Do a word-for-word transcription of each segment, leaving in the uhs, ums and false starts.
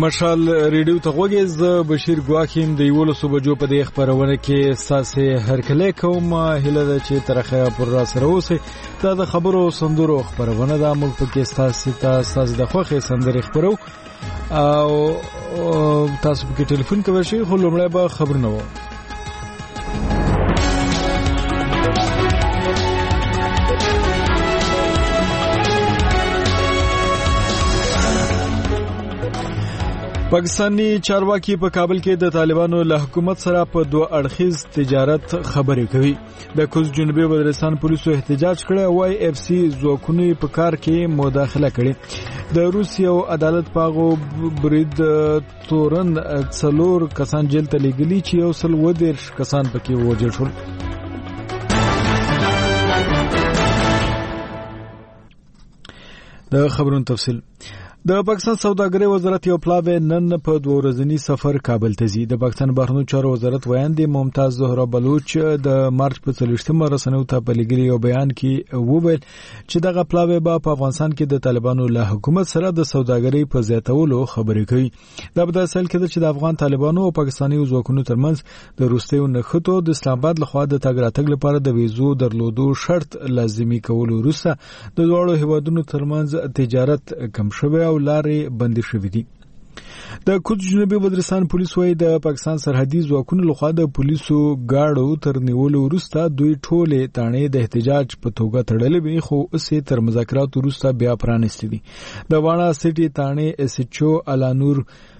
مشال ریډیو ته غوږی ز بشیر ګواکیم د یولسو بجو په دې خبرونه کې ساسه هرکله کوم هله د چې تر اخره پر را سره اوسه دا د خبرو سندرو خبرونه د ملک کې ساسه تاسو د خوخه سندري خبرو او تاسو په ټلیفون کې ورشي خو لمړی به خبر نه و. پاکستانی چارواکي په کابل کې د طالبانو له حکومت سره په دوه اړخیز تجارت خبرې کوي. د کوز جنوبي وزیرستان پولیسو احتجاج کړی وای اف سی ځواکونو په کار کې مداخله کړې. د روسیې او عدالت پاغو برید تورن څلور کسان جیل ته لېږلي چې یو سل و دېرش کسان پکې ووژل شول. د خبرونو تفصیل. د پاکستان سوداګرۍ وزارت یو پلاوی نن په دوه ورځنی سفر کابل ته ځي. د پاکستان بهرنیو چارو وزارت ویاندې ممتاز زهرا بلوچ د مارچ په څلوېښتمه رسنیو ته په لګري یو بیان کې وویل چې دغه پلاوی به په افغانستان کې د طالبانو له حکومت سره د سوداګرۍ په زیاتولو خبرې کوي. دا په داسې حال کې چې د افغان طالبانو او پاکستاني ځواکونو ترمنځ د روسیې نخښتو د اسلام آباد لخوا د تګ راتګ لپاره د ویزو درلودو شرط لازمي کولو وروسته د دوه هیوادونو ترمنځ تجارت کم شوی او لارې بندي شوې دي. د کوز جنوبي وزیرستان پولیس وايي د پاکستان سرحدي ځواکونو لخوا د پولیسو گاډو تر نیولو وروسته دوی ټولې تانې د احتجاج په توګه تړلې وي خو اوسې تر مذاکرات وروسته بیا پرانستې دي. د وانا سټي تانې اس ایچ او الانور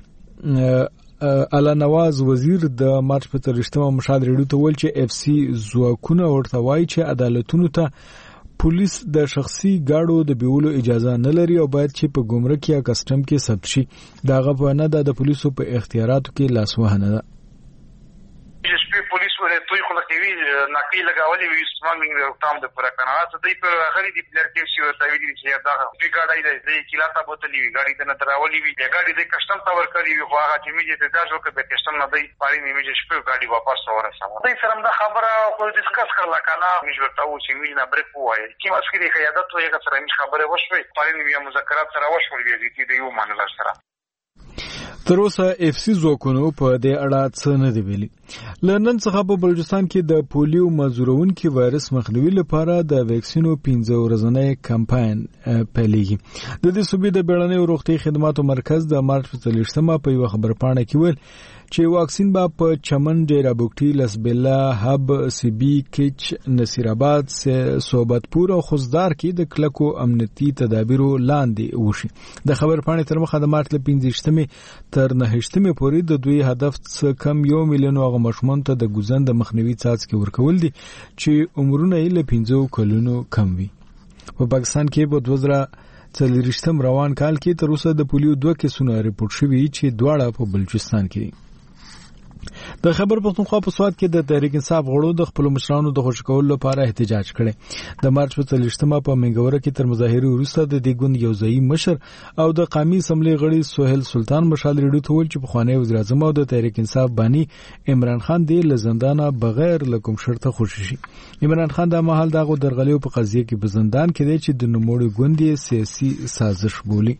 الا نواز وزیر د مارچ په څلوېښتمه مشال ریډیو ته ویل چې اف سی ځواکونه ورته وایي چې عدالتونو ته پولیس د شخصي گاډو د بیولو اجازه نه لري او باید چې په ګمرک یا کسٹم کې ثبت شي. دا غو نه د پولیسو په اختیاراتو کې لاسوهنه ده. پولیس ولې توي خو کوي نقي لګاولې وي سمانګ د تام د پر قناعت دی پر غړي د پلر کې شي ورته ویلي چې دا په ګاډي د کلاته بوتلې وي ګاډي د نتراولې وي ګاډي د کسٹم تا ور کوي خو هغه چې میږي ته ځاځو کې د کسٹم نه دی پاري نیمه شپه ګاډي واپس ورسوي. دوی سره دا خبره خو ډیسکس کړل کنه مې ورته و چې میږي نه بریک وایي چې مسکري قیادت وي که سره مې خبره وشوي پاري نیمه مذاکرات سره وشول وی دي د یو منل سره. تر اوسه اف سی ځواکونو په دې اړه څه نه دی ویلي. لندن څخه په بلوچستان کې د پولیو مزورونکي وایرس مخنیوي لپاره د ویکسینو پنځه ورځنی کمپاین پیلېږي. د دې صوبې د بیړنیو روغتي خدماتو مرکز د مارچ په څلوېښتمه په یو خبرپاڼه کې ویل چې واکسین به په چمن، ډیرابوکټي، لسبیلا، هب، سیبی، کچ، نصیر آباد، صوبتپور او خوزدار کې د کلکو امنیتي تدابیرو لاندې وشي. د خبرپاڼې تر مخه د مارچ له پنځه تر نهشتمې پورې د دوی هدف څخه کم یو میلیون هغه ماشومان ته د ګوزن د مخنیوي څاڅکي ورکول دي چې عمرونه یې له پنځو کلونو کم وي. په پاکستان کې په دوه زره څلوېښتم روان کال کې تر اوسه د پولیو دوه کیسونه ریپورت شوي چې دواړه په بلوچستان کې دي. د خبر پښتونخوا په سواد کې د تحریک انصاف غړو د خپل مشرانو د خوشی کولو لپاره احتجاج کړي. د مارچ په څلوېښتمه په منګوره کې تر مظاهرې وروسته د دې ګوند یو ځایي مشر او د قومي اسمبلی غړي سہیل سلطان مشال ریډیو ته ویل چې پخوانی وزیر اعظم او د تحریک انصاف بانی عمران خان د لزندانه بغیر له کوم شرطه خوشی شي. عمران خان د مهال دغه درغلیو په قضیه کې په زندان کې دی چې د نوموړي ګوند سیاسي سازش بولي.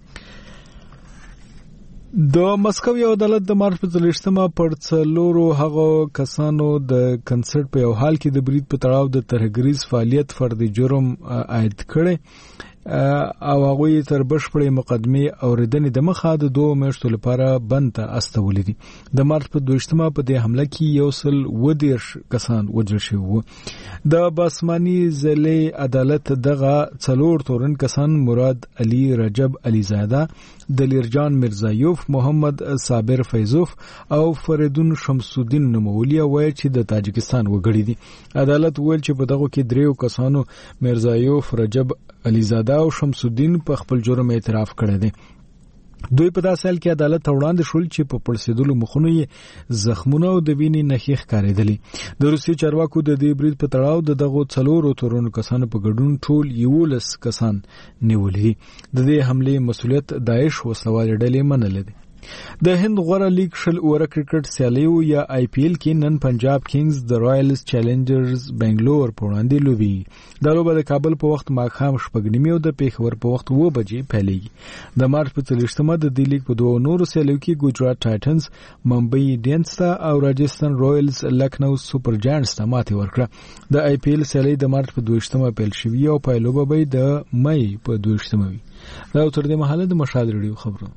د مسکو یو عدالت د مارچ په څلوېښتمه پر څلورو هغو کسانو د کنسرت په یو حال کې د برید په تړاو د ترهګریز فعالیت فرد جرم عاید کړي او هغه تر بشپړې مقدمې اوریدنې د مخه د دوه میاشتو لپاره بند ته استولې دي. د مارچ په دویشتمه په دې حمله کې یو سل و دېرش کسان وژل شوي وو. د باسماني ضلع عدالت دغه څلور تورن کسان مراد علي رجب علیزاده، دلیرجان مرزایوف، محمد صابر فیضوف او فریدون شمس الدین نومولیا وایي چې د تاجکستان وګړي دي. عدالت ویل چې په دغه کې دریو کسانو مرزایوف، رجب علیزاده او شمس الدین په خپل جرم اعتراف کړی دی. دوی په داسې حال کې عدالت ته وړاندې شول چې په پړسېدلو مخونو یې زخمونه او د وینې نښې ښکارېدلې. د روسیې چارواکو د دې برید په تړاو د دغو څلورو تورنو کسانو په ګډون ټول یولس کسان نیولي دي. د دې حملې مسؤلیت داعش وسلوالې ډلې منلې دي. د هند غوره لیگ شل اوره کرکټ سیالیو یا آی پی ایل کې نن پنجاب کینګز د رایلز چیلنجرز بنگلور په وړاندې لوبي. دا لوبه د کابل په وخت ماښام شپږ نیمې او د پیښور په وخت اوه بجې پیلېږي. د مارچ په څلوېښتمه د دې لیگ په دوه نورو سیالیو کې ګجرات ټایټنز ممبئی انډینز ته او راجستان رویلز لکنو سوپر جاینټس ته ماتې ورکړه. د آی پی ایل سیالي د مارچ په دوه پیل شوی او پایلوبه به د مې په دوه وي. دا تر دې مهاله د مشال ریډیو خبرونه.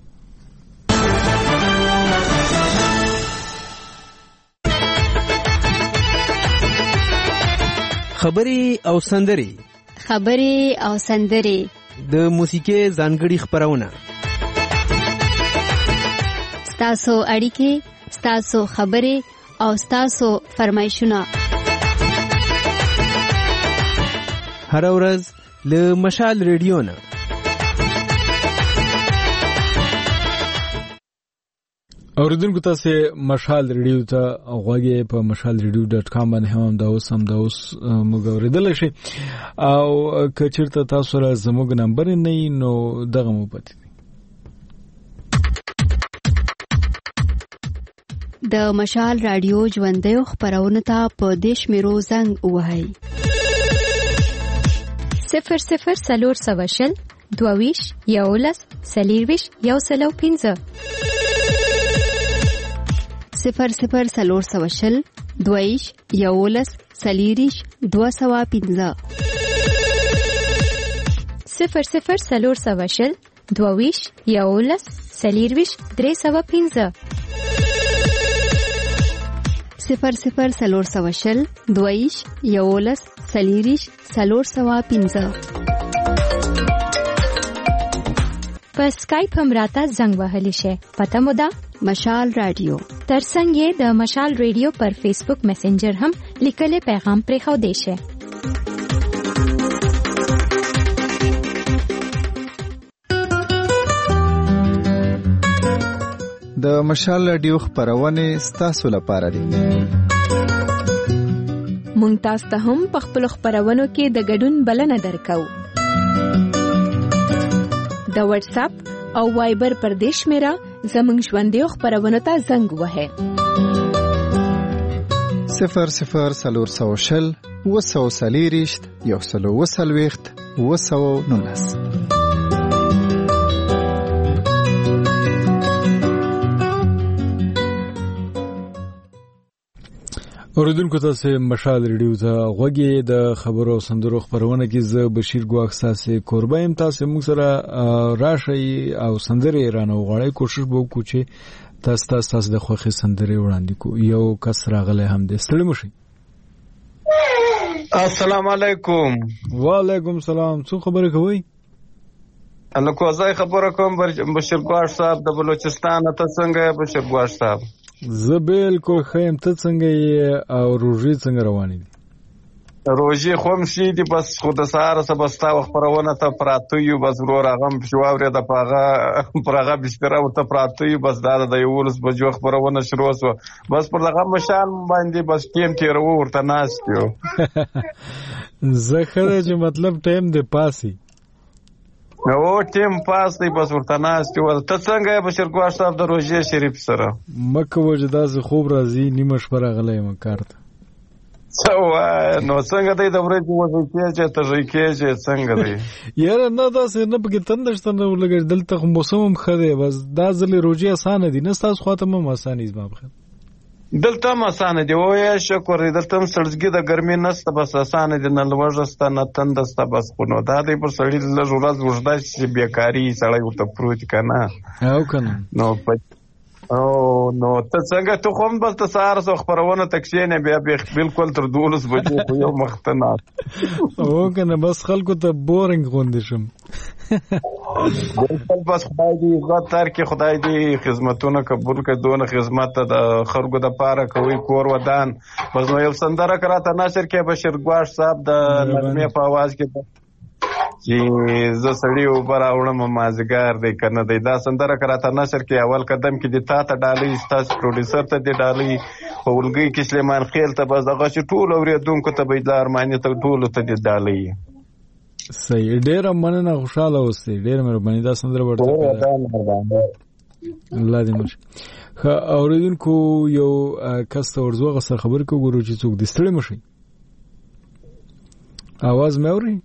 خبري او سندري خبري او سندري د موسیقي ځانګړي خبرونه ستاسو اړیکې ستاسو خبري او ستاسو فرمایشونه هر ورځ له مشال ریډیو نه. اوریدونکو تاسو مشال ریډیو ته غوږی په مشال ریډیو ډاټ کام باندې هم دا اوس هم دا اوس موږ اوریدل شي او کچرته تاسو را زموږ نمبر نه نو دغه مو پته د مشال رادیو ژوندۍ خبرونه ته په دیش میرو زنګ وهاي صفر صفر سلور سواشل دوویش یولس سلیرویش یو سلو پینځه صفر صفر سلور سواشل دوویش یولس سلیریش دو سوا پینځه صفر صفر سلور سواشل دوویش یولس سلیرویش درې سوا پینځه صفر صفر سلور سواشل دوویش یولس سلیریش سلور سوا پینځه. په سکایپ هم راته زنګ وهلی شي. پته مو ده مشال رادیو. ترڅنګ یې د مشال ریډیو پر فیسبوک میسنجر هم لیکلي پیغام پرېښو دی شي. د مشال رادیو خبرونه ستاسو لپاره دي. مونږ تاسو ته هم په خپل خبرونو کې د ګډون بلنه درکو. د واتس اپ او وایبر پر دیش میرا زمونږ ژوندۍ خبرونه ته زنګ وهه. صفر صفر سلور سوشل وسو سلیریشت یو سلو وسلويخت وسو نونس. اوریدونکو تاسو مشال ریډیو ته غوږی د خبرو او سندرو خبرونه کې ز بشیر ګواخ ساسه قربایم تاسو موږ سره راشي او سندري رانه غواړي کوشش به وکړو چې تاسو تاسو د خوخي سندري وړاندې کو یو کس راغله هم دې ستړي مشي. السلام علیکم. وعلیکم سلام. څه خبره کوي؟ الله کوزای خبره کوم بشیر ګواخ صاحب د بلوچستان ته څنګه بشیر ګواخ صاحب؟ زه بالکل خیم. ته څنګه یې او روژې څنګه روانې دي؟ روژې خوم شي دي بس خو د سهار څخه بس تا خبرونه ته پراته یو بس ورور هغه شواورې د پاغه پرغه بستر او ته پراته یو بس دا د یولس بجو خبرونه شروع شو بس پر دغه مشان باندې بس ټیم تیر ورته ناس یو زه خره چې مطلب ټیم دی پاسي او ټیم پاس دی بس ورته ناس یو ته څنګه بشیر ګواښ صاحب د روژې شریف سره مکه وجدا ز خوب راځي نیمه شپه راغلی م کارته سو نو څنګه دی د ورځې وځي چې ته ځکه چې څنګه دی یاره نه دا څه نه پکې تندشت نه ولګل دلته موسم هم خده بس دا ځلې روژې اسانه دي نه تاسو خاطر هم اسانه زما بخیر دلته هم اسانه دی وای شکر دلته هم سړځګي د ګرمي نسته بس اسانه دي نه لوژسته نه تندسته بس خو نو دا دی پر سړی لږ ورځ وژدا چې بیکاری سړی ورته پروت کنه او کنه نو او نو ته څنګه ته کوم بس ته سار سو خبرونه تکشین بیا بالکل تر دولس بجې په یو مختنه او کنه بس خلکو ته بورینګ غوندې شم بالکل بس خدای دې عزت تر کې خدای دې خدمتونه قبول کړي دونه خدمت د خلکو د پاره کوي کور ودان بس نو یو سندره کراته ناشر کې بشیر ګواښ صاحب د نغمه په आवाज کې چې زه سړی او بر اورم مازګار دی کنه دی دا سندره کراته نشر کې اول قدم کې د تا ته ډالۍ استاس پروډوسر ته دی ډالۍ اولګي کې سلیمان خیل ته بس دغه چې ټول اوریدونکو ته بيدار معنی ته ټول ته دی ډالۍ صحیح ډیر مننه خوشاله اوسئ ډیر مهرباني دا سندره ورته الله دې مش خا اوریدونکو یو کس ته ورزوغه سره خبر کو ګورو چې څوک د ستړي مشي आवाज مې اوري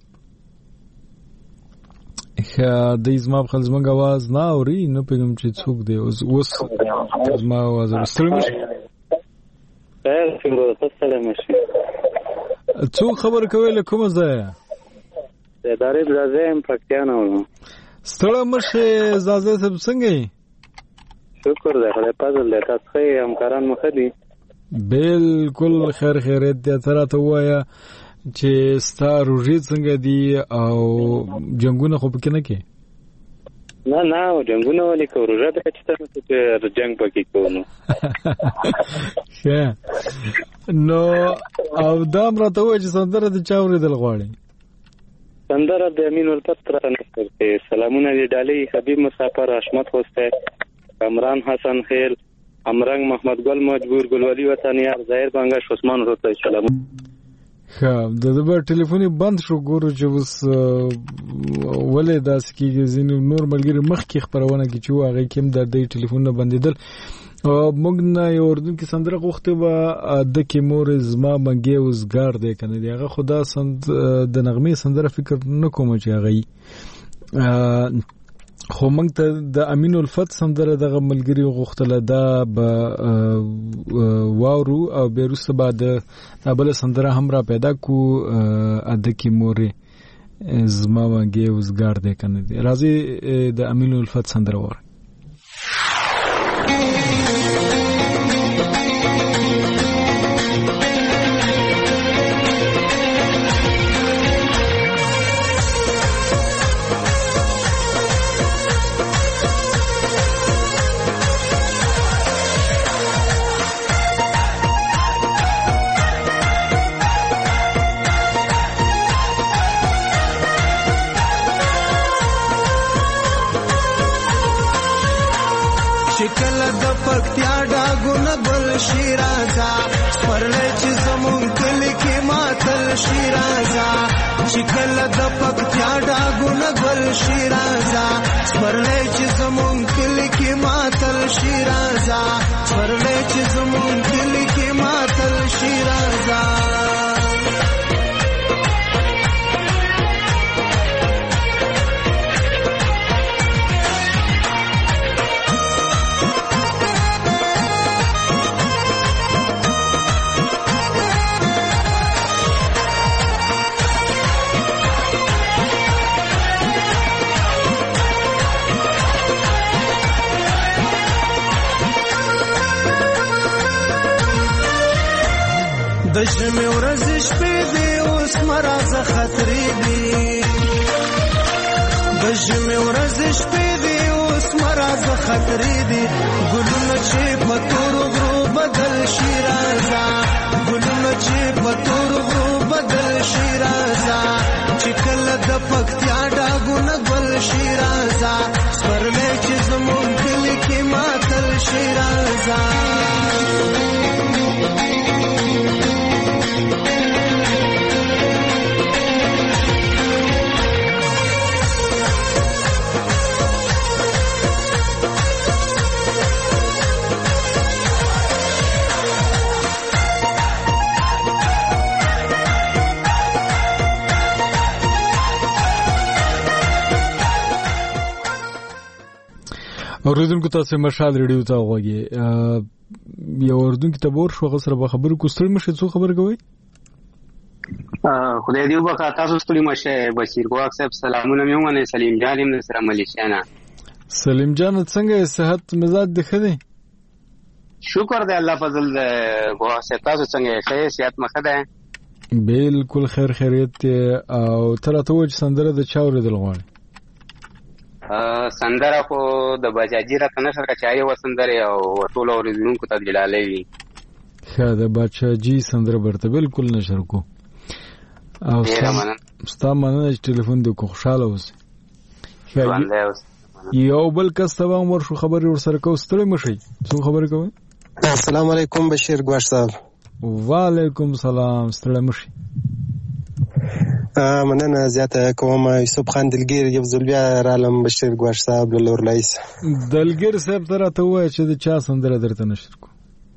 خا د زما په خلزمنګ आवाज نه اوري نو پیغام چې څوک دی اوس اوس زما आवाज ستړي مشي خیر څنګه ستړي مشي څوک خبر کوي له کومه ځای دارې لازم پکتیانه و ستړي مشي زازه څنګه شکر ده خدای پازل ده تاسو ښه همکاران مخه دي بالکل خیر خیریت دې تر ته وایا چې ستا روزي څنګه دي او جنگونه خو پکې نه کې نه نه جنگونه ولې کو روزه ده چې تاسو ته جنگ پکې کوو ښه نو او دام راته وای چې سندره د چاوري دل غواړي سندره د امین الفتر نه کوي سلامونه دې ډالۍ حبیب مسافر حشمت خوسته کامران حسن خیل امرنګ محمد ګل مجبور ګلولی وطن یار ظاهر بنگش عثمان روته سلام خا د دبر ټلیفوني بند شو ګورو چې وس ولې داس کیږي زین نور ملګری مخ کې خبرونه کی چې واغې کېم د دې ټلیفون بندیدل موږ نه یو اردن کې سندره غوښته و د کې مور زما منګي وزګار دی کنه دی هغه خدا سند د نغمه سندره فکر نه کوم چې هغه خو موږ ته د امین الفت سندره دغه ملګری غوښتله دا به واورو او بیرسته بعد بل سندره هم را پیدا کو اده کی مورې زما وانګي وزګار دی کنه دی راځي د امین الفت سندره وره شیرازا سپرلې چې زمون کلی کې ماتل شیرازا شکل د پکتیا ډاګونه ګل شیرازا سپرلې چې زمون کلی کې ماتل شیرازا سپرلې چې زمون کلی کې ماتل شیرازا د ژمې ورځې شپې دي اوس مرازه خطرې دي د ژمې ورځې شپې دي اوس مرازه خطرې دي ګلونه چې په تورو غرو بدل شي رازه ګلونه چې په تورو غرو بدل شي رازه چې کله د پکتیا ډاګونه ګل شي رازه سپرلې چې زمون کلی کې ماتل شي رازه اوریدونکو تاسو مشال ریډیو ته وګورئ یو اوریدونکو ته ور شو غسر به خبرو کوستل مشه څو خبر کوي خدای دې وبخا تاسو ستړي مشه بشیر ګواک صاحب سلامونه مې ومنه سلیم جان هم سره ملیشانا سلیم جان څنګه صحت مزاج د خدي شکر دې الله فضل ګواک صاحب تاسو څنګه ښه صحت مخه ده بالکل خیر خیریت او تر ته وځ سندره د چاورې دل غواړي سندره خو د بجاجي را کنه سره چای و سندره او ټول اوریدونکو ته جلاله وی خا د بچاجي سندره برته بالکل نشر کو او ستا مننه چې ټلیفون دې کو خوشاله اوس یو بل کس ته ور شو خبري ور سره کو ستړي مشي څو خبرې کوي السلام علیکم بشیر ګواش صاحب وعلیکم سلام ستړي مشي مننه زیاته کوم. یوسف خان دلګیر یو ځل بیا رالم بشیر ګواښ صاحب له لور لایس. دلګیر صاحب ته راته ووایه چې د چا سندره درته نشر کو.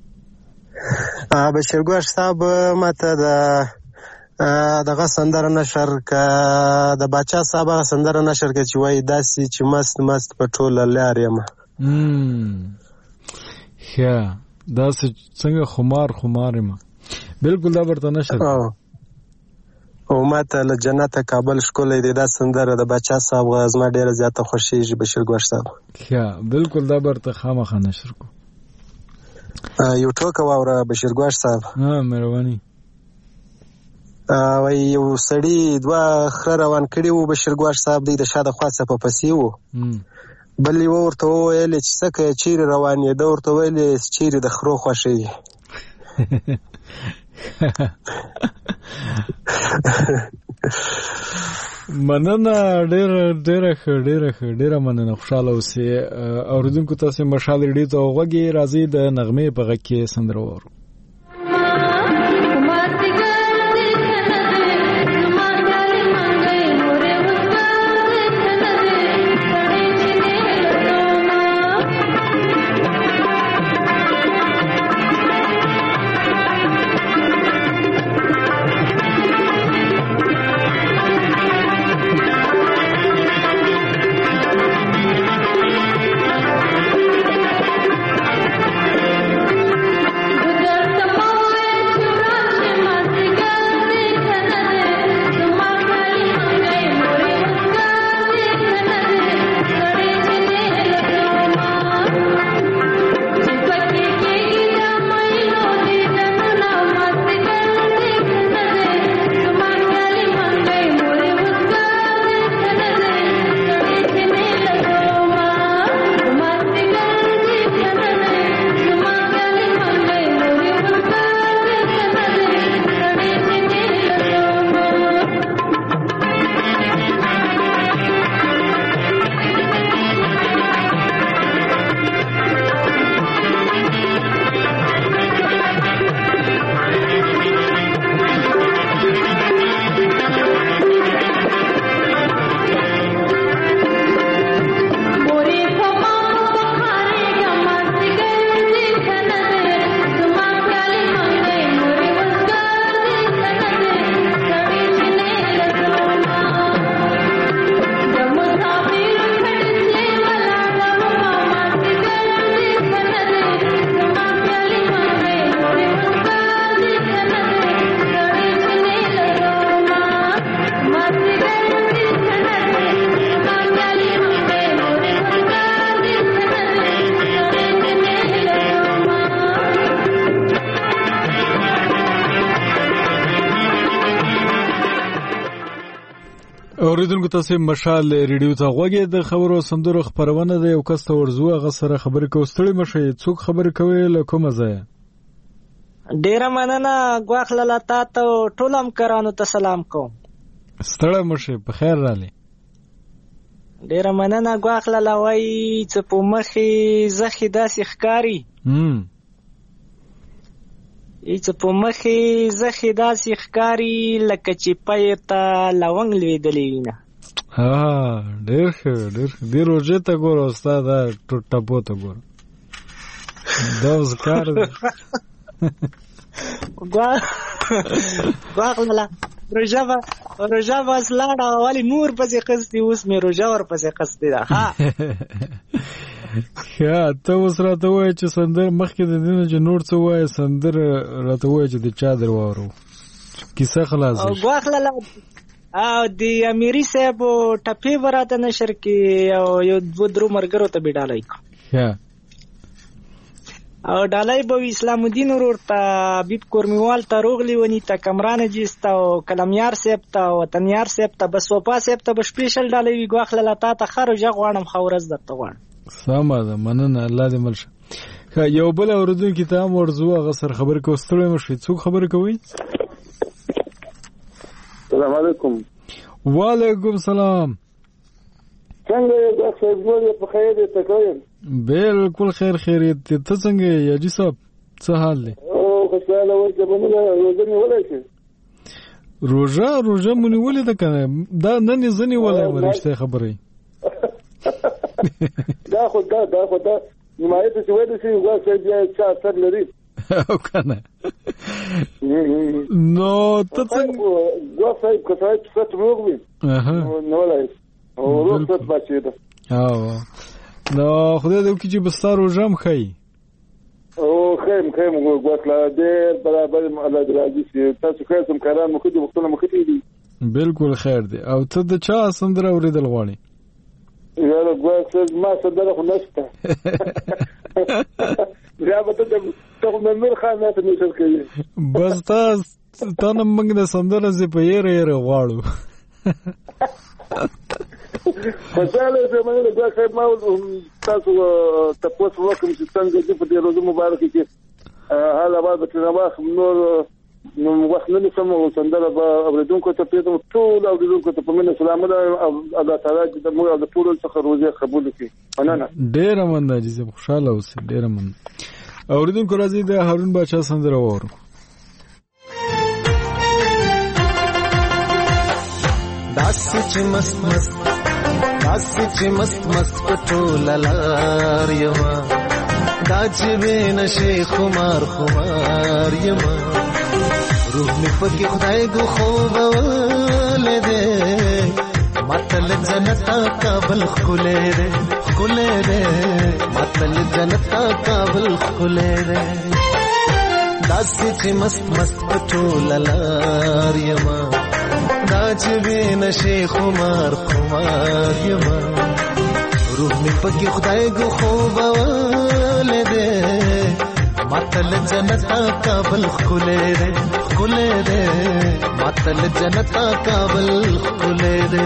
بشیر ګواښ صاحب ماته د دغه سندره نشر که د باچا صاحب هغه سندره نشر که چې وایي داسې چې مست مست په ټوله لار یم. ښه داسې څنګه خمار خمار یم. بالکل دا ورته نشر کو. او ماته له جنته کابل ښکلی دی دا سندره د باچا صاحب زما ډېره زیاته خوښېږي بشیر ګواښ صاحب. ښه بالکل دا برته خامخا نشر کو. یو ټوکه واوره بشیر ګواښ صاحب. ها مهرباني. وایي یو سړي دوه خره روان کړي وو بشیر ګواښ صاحب، دی د شا د خوا څخه په پسې وو. بل یوه ورته وویلې چې څه کوې چیرې روان یې؟ ده ورته ویلې چیرې د خرو خوښوي. مننه ډېره ډېره ښه ډېره ښه ډېره مننه. خوشحاله اوسئ. اورېدونکو تاسې مشال ریډیو ته غوږ یې. راځئ د نغمې په غږ کې سندره واورو. اوریدونکو تاسو مشال ریډیو ته غوږی. د خبرو سندرو خبرونه د یو کس ته ورزو هغه سره خبرې کو. ستړي مشه څوک خبرې کوي له کومه ځای؟ ډیره مننه غواخ لاله تا ته ټولم کرانو ته سلام کوم. ستړي مشه په خیر رالی. ډیره مننه غواخ لاله وای چې په مخې زخی داسې ښکاری. هم ایڅ په مخې زخی داسې ښکاری لکه چې پایته لونګ لویدلې وینه. ها ډېر ښه ډېر ډېر روزه ته ګور استاد ټوټه پوته ګور دا ذکر ګوا ګواخلا روجاوا روجاوا سلاړه والی مور پسې قصدي اوس مې روجاور پسې قصدي ده. ها یا ته اوس راته وایې چې سندر مخکې د دې نه چې نور څه وایې سندر راته وایې چې د چا در واورو کیسه خلاصه او غواخله او د امیري صاحب ټپې براته نشر کې او یو دو درو مرګرو ته بډالای کو. ها او ډالای به اسلام الدین ورته بیب کورمیوال ته روغلی ونی ته کمران جستا او کلمیار صاحب ته وطنیار صاحب ته بس وپا صاحب ته بشپیشل ډالای وی غواخله تا ته خرو جغ غواړم خورز درته غواړم. سمه ده مننه الله دې ملشه. یو بل اوردونکو ته هم ورزو هغه سره خبرې کو. ستړي مشي څوک خبرې کوي؟ السلام علیکم. وعلیکم السلام. څنګه یې تاسو ګورئ په خیر دې تکوین؟ بالکل خیر خیریت. ته څنګه یې اجي صاحب څه حال دی؟ او خوشاله وای چې موږ روزنه ولای شي. روژه روژه مونږ ولې ده کنه دا نن ځنی ولې ورشته خبرې دا خو دا دا خو دا نمایت چې وایي چې واسه بیا څه اثر لري او کنه نو ته څنګه واسه کسای څه تروغ وي نو لای او روغ بچی ده او نو خدای دې چې بستار روژه مخې او خیم خیم وګورلا ډېر برابر الله درازي چې تاسو خاصم کاران مخ دې وختونه مخ دې بالکل خیر دی او ته د چا سندره اوریدل غواړي یا له ګوښه ما سندره خو نشته بیا به ته ته مې خان نه ته نشل کوي بس تاسو ته نن موږ د سندره زی په یې یې غواړو خوشاله شه مې له ګوښه ما تاسو تاسو وکم چې څنګه دې په دې ورځ مبارک کې حالا بعد چې نواخ نور نو وخت نه سم سندره به اوریدونکو ته پیدا ټول اوریدونکو ته په مننه سلام الله تعالی دې موږ د ټول څخه روزي قبول کړي مننه ډېر مننه چې خوشاله اوسې ډېر مننه اوریدونکو راځي د هارون بچا سندره وورو داس چې مست مست داس چې مست مست پټول لار یما دا چې بین شیخ خمار خمار یما روح می پکې خدای کو خوب ولده متل جنتا کابل خله ده خله ده متل جنتا کابل خله ده داس چې مست مست پټول لار یما دا چې بین شیخ خمار خمار یما روح می پکې خدای کو خوب ولده متل جنتا کابل خله ده خله ده متل جنتا کابل خله ده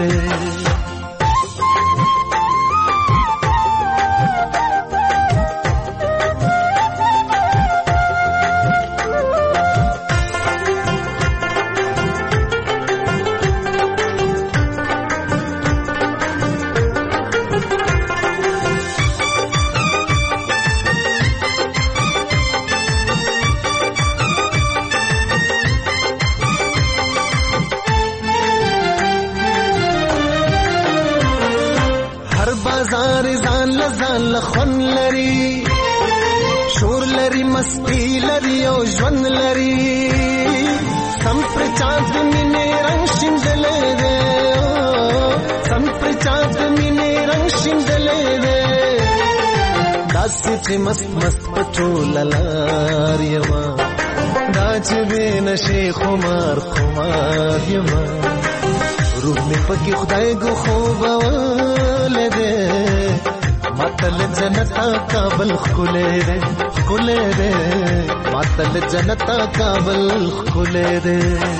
لخون لري شور لري مستی لري او ژوند لري سم پر چاند مینه رنگ شیندلې ده سم پر چاند مینه رنگ شیندلې ده داسې چې مست مست پټول لار یما دا چې بین شیخ خمار خمار یما روح می پکې خدای کو خوب ولده متل جنتا کابل خله ده خله ده متل جنتا کابل خله ده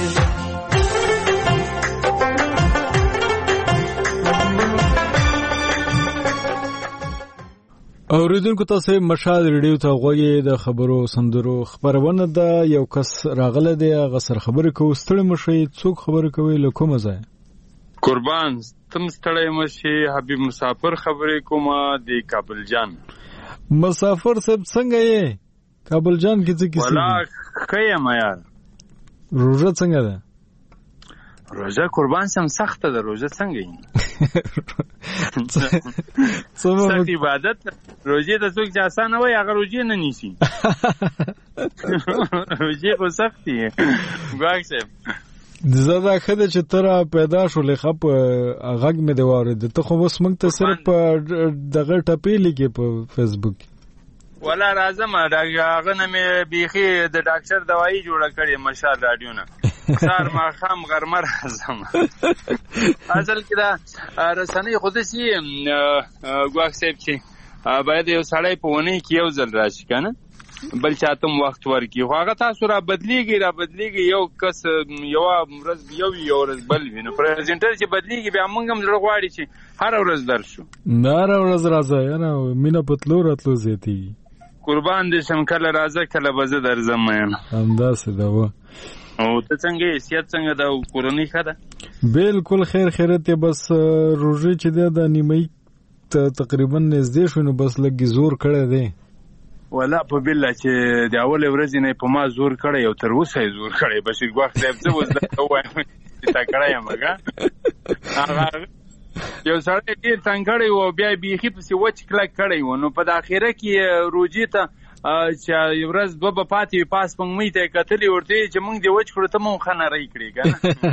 اوریدونکو تاسو مشال ریډیو ته غوږی د خبرو سندرو خبرونه ده یو کس راغله دی غسر خبرې کو ستړي مشي څوک خبرې کوي له کومه ځای قربان تم ستړی مشي حبیب مسافر خبرې کومه دی کابل جان مسافر صاحب څنګه یې کابل جان کې څه کیسه ولا خیم یار روزه څنګه ده روزه قربان سم سخته ده روزه څنګه یې سخت عبادت روزه ته څوک آسان وای هغه روزه نه نیسی روزه خو سختي ګواښ صاحب زدا خدای چې تر پیدا شو لخه په غږ مې دی واره د ته خو اوس موږ ته صرف په دغه ټپې لګي په فیسبوک ولا راځم هغه نه مې بيخي د ډاکټر دوايي جوړه کړې مشال رادیو نه سار ما خام غرمه راځم اصل کې دا رسنۍ خودسي ګواښ صاحب چې باید یو سړی په ونه کې یو ځل راشي کنه بل چاته وخت ورکی خو هغه تاسو را بدلیږي را بدلیږي یو کس یو ورځ یو یو ورځ بل ویني پریزنټر چې بدلیږي بیا موږ هم زړه غواړي چې هر ورځ درشو نه هر ورځ راځي نه مینه پتلو راتلو زیتی قربان دې شم کله راځه کله بزه درځم نه همداسې دا و او ته څنګه سیاست څنګه دا کورونی خده بالکل خیر خیرت بس روزي چې د نیمه تقریبا نږدې شو نو بس لګي زور کړی دی ولا په بالله چې د اول ورځې نه په ما زور کړی او تر اوسه یې زور کړی بشیر ګواښ صاحب زه اوس درته وایم چې تا کړی یم هغه یو سړی ډېر تنګ کړی و او بیا یې بیخي پسې وچ کلک کړی و نو په اخره کې روجې ته چې یو ورځ دوه به پاتې وي پاس پنګمۍ ته یې کتلې ورته یې چې موږ دې وچ کړو ته مو ښه نری کړې که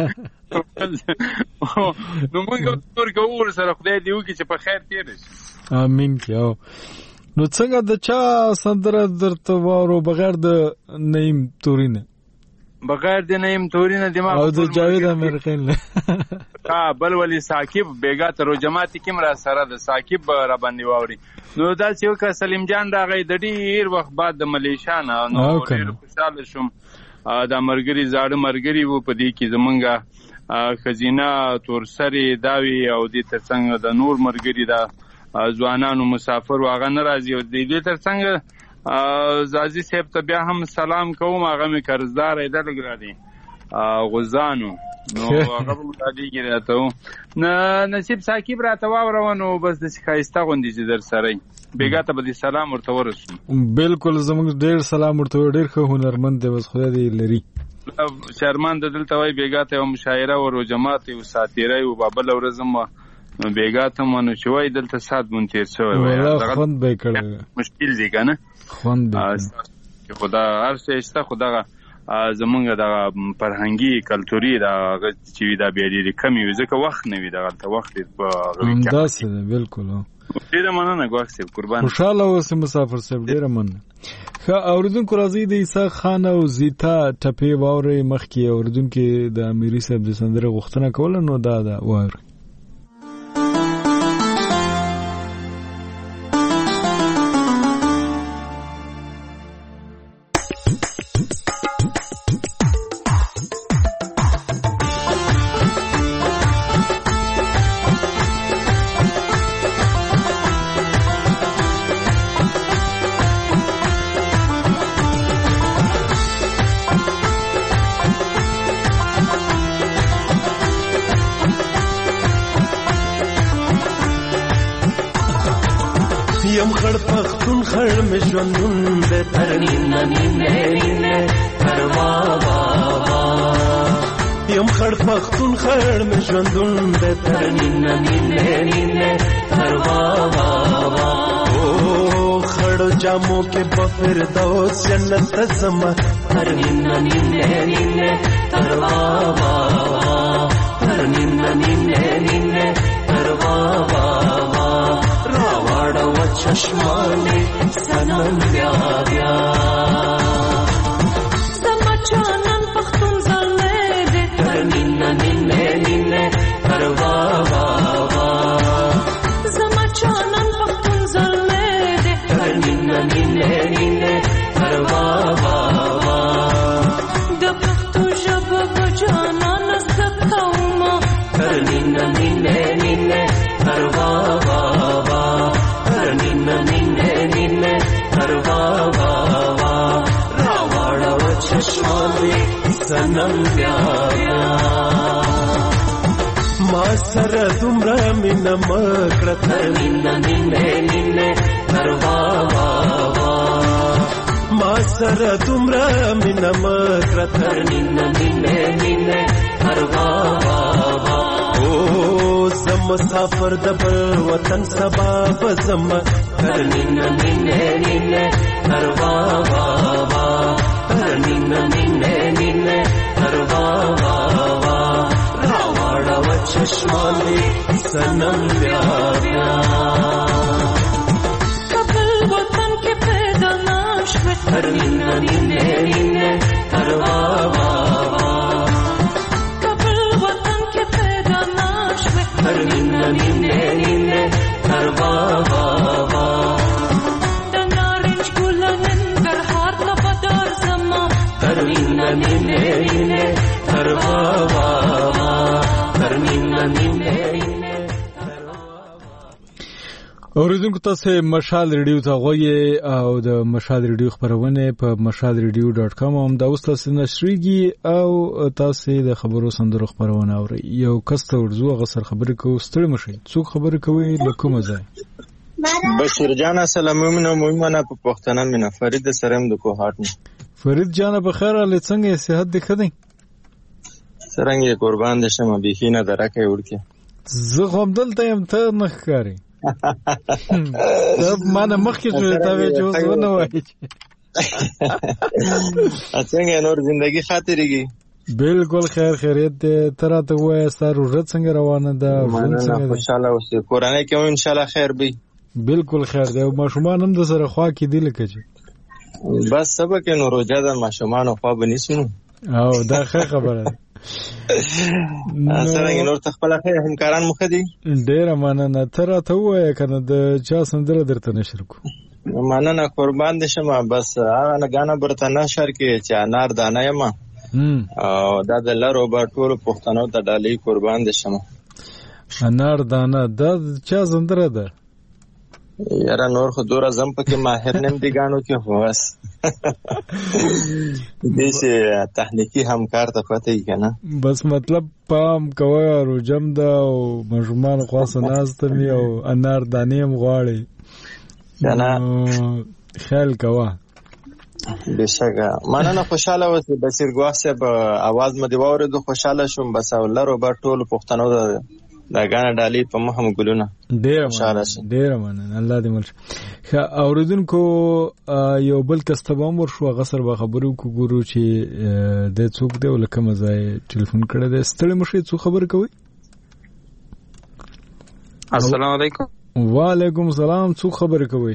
نه نو موږ زور کوو ورسره خدای دې وکړي چې په خیر تېره شي امین کې. نو څنګه د چا سندره درته واورو بغیر د نعیم توري نه؟ بغیر د نعیم توري نه دماغ او د جاوید امرخیل نه ها بل ولی ثاقب بیګا تر جماعت کې مرا سره د ثاقب را باندې واوري. نو دا چې وکړه سلیم جان راغی د ډېر وخت بعد د ملیشا نه نو ډېر خوشاله شوم. دا مرګري زاړه مرګري وو په دې کې زمونږ خزینه تورسرې داوي او دې ترڅنګ د نور مرګري دا ځوانانو مسافر واغه ناراضي او دې ترڅنګ زازي صاحب ته بیا هم سلام کوم. هغه مې قرضدار ایده لګرا دي غزانو نو هغه په دې کې راته نه نصیب ثاقب راته واورونو بس د شکایسته غوندي چې در سره بیګا ته به سلام ورته ورسوم. بالکل زموږ ډېر سلام ورته ډېر ښه هنرمند دی بس خدای دې لري. شرمان د دلته وای بیګا ته یو مشاعره ورو جماعت یو ساتیره او بابل ورزم نو بیګا ته مونږ چې وای دلته سات مون تیر شوی وای دا خوند به کړی مشکل دی کنه خوند دی خدا هر څه استه خدا زمونږ د فرهنګي کلتوري دا چې دا بیا دې کمی وي ځکه وخت نه وي دغه وخت په غوښتنه داسې ده بالکل. ډېره مننه ګواښ صاحب قربان خوشاله اوسې مسافر صاحب ډېره مننه. ښه اورېدونکو راځئ د عیسی خان او زیتا ټپې واورئ. مخکې اورېدونکي د امیري صاحب د سندرې غوښتنه کوله نو دا ده واورئ. یم خړ پختون خړ مې ژوندون د ترنین نین تر بابا یم خړ پختون خړ مې ژوندون د ترنین نین تر بابا او خړ جامو کې بفر دوس جنت زما ترنین نین تر بابا ترنین نین تر بابا چشمانی سنن بیا بیا زما چانن پختون زلمه ده ترنین نین نین تر بابا زما چانن پختون زلمه ده ترنین نین نین تر بابا د پختو ژبه بجانان زکوما ترنین نین نین تر بابا نین نین تر بابا راوړو چشمانی سنم بیا ما سره دومره مینه مکړه ترنین نین تر بابا ما سره دومره مینه مکړه ترنین نین تر بابا مسافر د بل وطن سبا بزم ترنین نین تر بابا ترنین نین تر بابا راوړو چشمانی سنم بیا بیا خپل وطن کې پیدا نشو ترنین نین تر بابا ترنین نین تر بابا د نارنج ګل ننګرهار ته بدر زما ترنین نین تر بابا ترنین نین. اوریدونکو تاسو مشال ریډیو ته غوږی او د مشال ریډیو خبرونه په مشال ریډیو ډاټ کام هم د اوس تاسو نشریږي او تاسو د خبرو سندرو خبرونه اورئ. یو کس ته ورزو غسر خبرې کوو ستړي مشي څوک خبرې کوي لکه مزه بشیر جان سلامونه مومنه په پښتنه مینه فرید سرم د کوهات نه. فرید جان بخیر ال څنګه صحت دې ښه دی؟ څنګه قربان دې شمه بيخي نه درکه ورکه. زه هم دلته يم ته نه ښکاری. ته ما نه مخکې شوې تا وې چې اوس ونه وایي. څنګه نور ژوندۍ خاطرېږي؟ بالکل خیر خیریت دې تر ته وای ستاسو ورځ څنګه روانه ده؟ څنګه خوشاله اوسې کورانه کې ان شاء الله خیر به. بالکل خیر دی او ماشومان هم د سره خوا کې دی لکه چې بس سبا کې نو روزه ده ماشومان خوا بنیسونو او دا ښه خبره ده. سره نور تخپل خیر همکاران مخ دي ډیر مننه تر ته وای کنه د چا سندره درته نشر کو مننه قربان دې شمه بس هغه غانا برته نشر کې چې انار دانه یم او دا د لارو با ټول پښتنو ته ډالۍ قربان دې شمه. انار دانه دا چا سندره ده؟ یاره نور خو دور ازم پکې ماهر نیم دی غانو کې هوس دې چې تخنیکی همکار ته پته یې کنه بس مطلب پام کوي او جام دا او مجموعه خاصه ناست می او انار دانیم غواړي کنه خیال کوا بشکه مننه خوشاله اوسې بصیر ګواه صاحب आवाज مې دی واورېدو خوشاله شوم بس ولرو به ټول پښتنو دا غانا ډالۍ په مهم ګلونه ډیر مننه ډیر مننه الله دې مل ښه اوریدونکو یو بل کستبام ورشو غسر به خبرو کو ګورو چې د څوک دی ولکه مزای ټلیفون کړه د ستړي مشه څو خبر کوي. السلام علیکم. وعلیکم السلام څو خبر کوي؟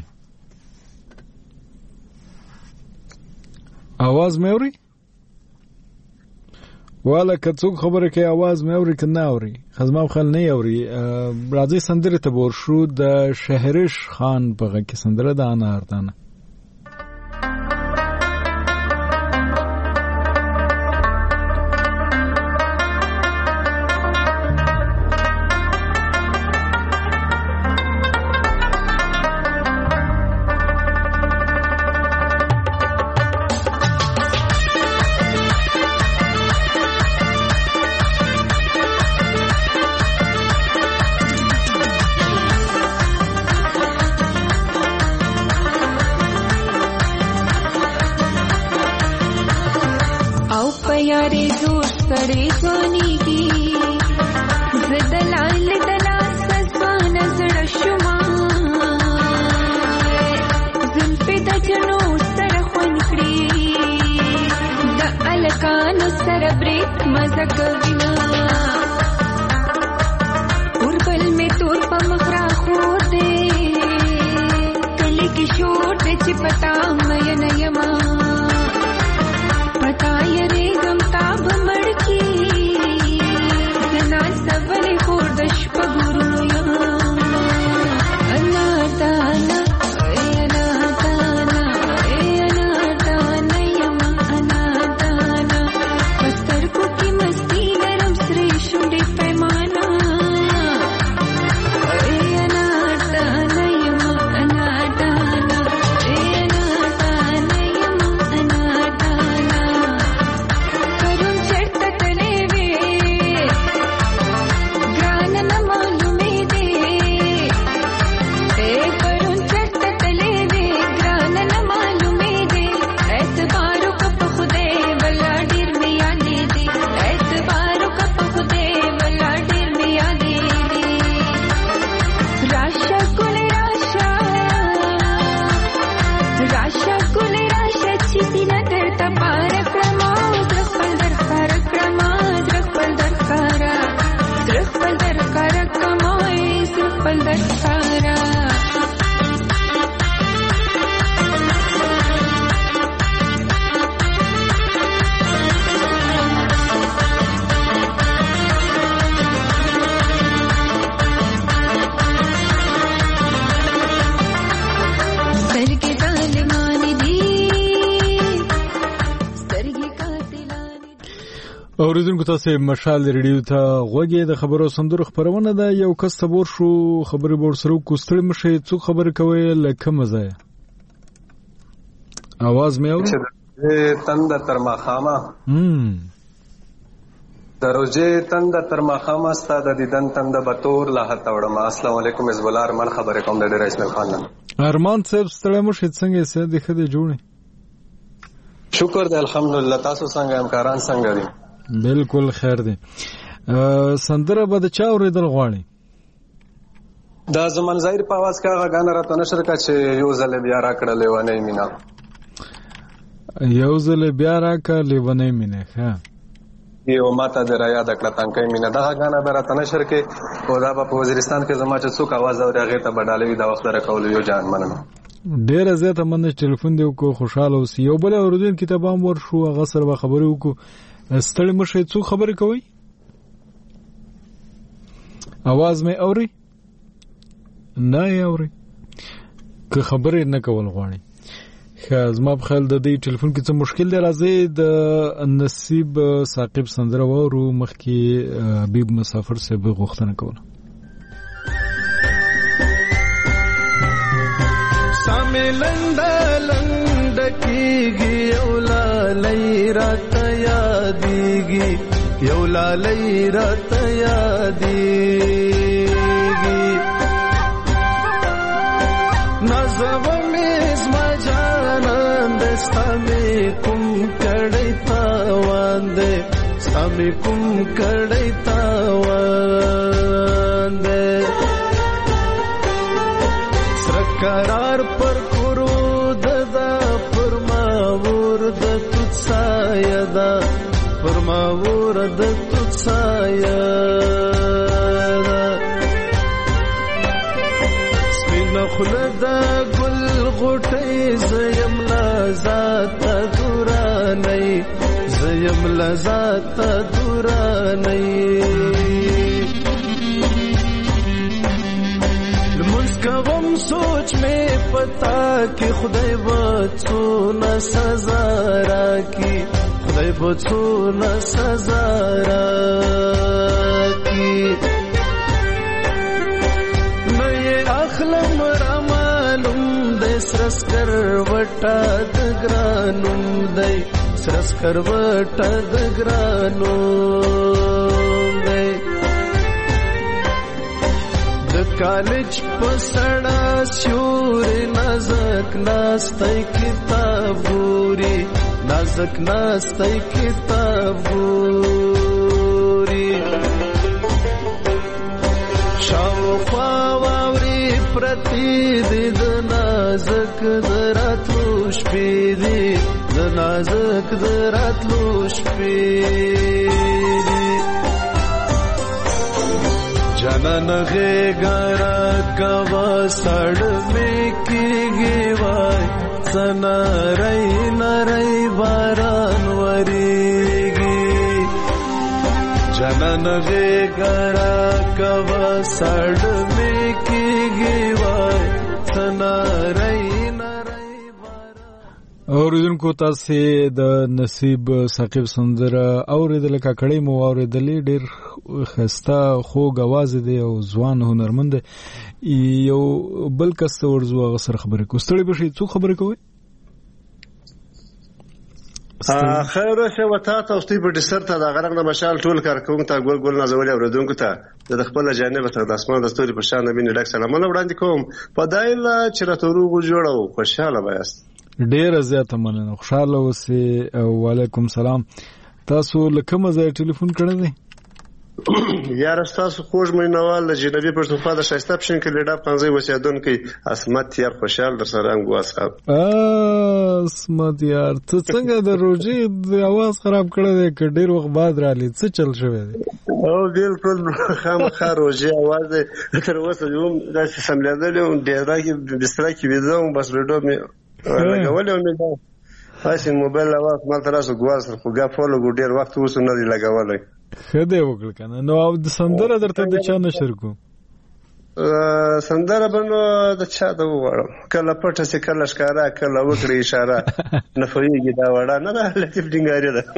आवाज مې اوري؟ والا که څوک خبره کوي आवाज مې اوري که نه اوري خزما خل نه اوري. راځي سندره ته ورشو د شهرش خان په غږ کې سندره د انار دانه. اوریدونکو تاسو مشال ریډیو ته غوږی د خبرو سندرو خبرونه ده یو کس تبور شو خبري بور سره کوستل مشه څو خبر کوي لکه مزه आवाज مې اوري تند تر ما خامه هم د روزې تند تر ماښامه ستا د دیدن تند به تور لا هلته وړم. السلام علیکم حزب الله ارمان خبرې کوم د ډېر اسماعیل خان نه. ارمان صاحب ستړی مو شئ، څنګه یې صحت دې ښه دی جوړې؟ شکر دی الحمدلله. تاسو څنګه همکاران څنګه دي؟ بالکل خیر دی. سندره به د چا اورېدل غواړي؟ د زمان ظاهر په اواز کې هغه ګانه راته نشر کا چې یو ځل بیا راکړه لیونۍ مینا. یو ځل بیا راکړه لیونۍ مینا. ښه یو ماته د را یاد کړه تنکۍ مینا. دغه ګانه به راته نشر کې او دا به په وزیرستان کې زما چې څوک اواز اوري هغې ته به ډالۍ وي دا وخت راکولو. یو جان مننه. ډېره زیاته مننه چې ټلیفون دې وکړو، خوشحاله اوسئ. یو بل اورېدونکي ته به هم ورشو، هغه سره به خبرې وکړو. ستړي مه شئ. څوک خبرې کوئ؟ اواز مې اوري؟ نه یې اوري که خبرې نه کول غواړي. ښه زما په خیال د دې ټلیفون کې څه مشکل دی. راځئ د نصیب ثاقب سندره واورو، مخکې حبیب مسافر صاحب غوښتنه کوله. سامې لنډه لنډه کېږي یو لالی راته یادېږي، یو لالی راته یادېږي. نازوه مې زما جانان دی، ستا مې کوم کړی تاوان دی، ستا مې کوم کړی تاوان دی. سره قرار پر کورو ددا پر ما ور د توت سایه ده، پر ما ور د توت سایه ده. سپینه خوله د ګل غوټۍ زیم لا ذاته دورانۍ، زیم لا ذاته دورانۍ. لمونځ کوم سوچ مې پتا کې خدای به څونه سزا راکړي، خدای به څونه سزا راکړي. نه یې اخلم را معلوم دی، سرسکر وټه د ګرانوم دی، سرسکر وټه د ګرانوم دی. د کالج په سړه سیوري نازک ناستی کتاب ګوري، نازک ناستی کتاب ګوري. شاوخوا واوري پرتی دی د نازک د راتلو شپې دی، د نازک د راتلو شپې دی. جانان غېږه راکوه سړ مې کېږي وای، څه نری نری باران ورېږي. جانان غېږه راکوه سړ مې کېږي وای، څه نری نری باران. اوریدونکو تاسې د نصیب ثاقب سندره اورېدله، کاکړۍ مو اورېدلې. ډېر ښایسته خوږ اواز دی او ځوان هنرمند دی. یو بل کس ته ورځو، هغه سره خبرې کوو. ستړي به شئ. څوک خبرې کوئ؟ خیر شه وتا ته اوستي په ډسر ته د غرغ نه مشال ټول کارکون ته ګول ګول نازولې اوریدونکو ته د خپل جانب ته د اسمان د ستوري په شان د مين ډک سلامونه وړاندې کوم. په دایله چې راتورو جوړو خوشاله وایست. ډېره زیاته مننه، خوشاله اوسئ. وعلیکم سلام. تاسو له کومه ځایه ټلیفون کړی دی؟ یاره ستاسو خوږ مینوال د جنوبي پښتونخوا د ښایسته پښین کې لیډا پنځه اوسېدونکی عصمت یار خوشحال در سره ام ګوا صاحب. عصمت یار ته څنګه د روجي د اواز خراب کړی دی که ډېر وخت بعد رالې؟ څه چل شوی دی؟ او بالکل خامخا روجي اواز دی. تر اوسه هم داسې سملېدلی وم، ډېره کې بستره کې ویده وم، بس ریډیو مې لګولی وم. مې داسې موبایل اواز مالته راسو ګوا سره خو ګپ ولګو، ډېر وخت اوس نه دی لګولی. ښه دی وکړه که نه. نو او د سندره درته د چا نشر کوو؟ سندره به نو د چا ته وغواړم؟ کله پټه سي کله ښکاره، کله وکړي اشاره. نه پوهېږي دا وړه نه ده، لطیف ډینګاري ده.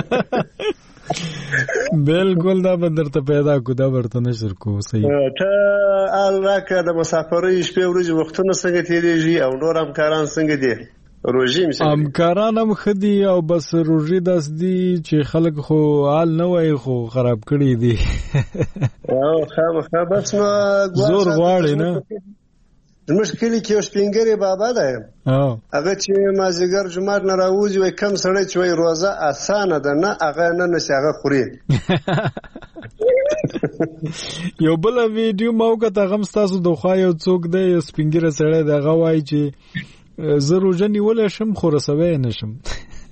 بالکل دا به درته پیدا کو، دا به درته نشر کوو. صحیح. ته حال راکړه د مسافرۍ شپې ورځې وختونه څنګه تېرېږي او نور همکاران څنګه دي؟ روژې مثال همکاران هم خدي او بس روژې داس دي چې خلک خو حال نه وای خو خراب کړي دي او خامخا بس نو زور غواړي نه زموږ کلي کې یو سپینګری بابا دی هغه چې مازدیګر جومات نه راوځي وایي کم سړی چې وایي روژه اسانه ده نه هغه نه نسي هغه خوري یو بل ویډیو ما وکړه هغه هم ستاسو د خوا یو څوک دی یو سپینګری سړی دی هغه وایي چې زه روژه نیولی شم خو رسوی یې نه شم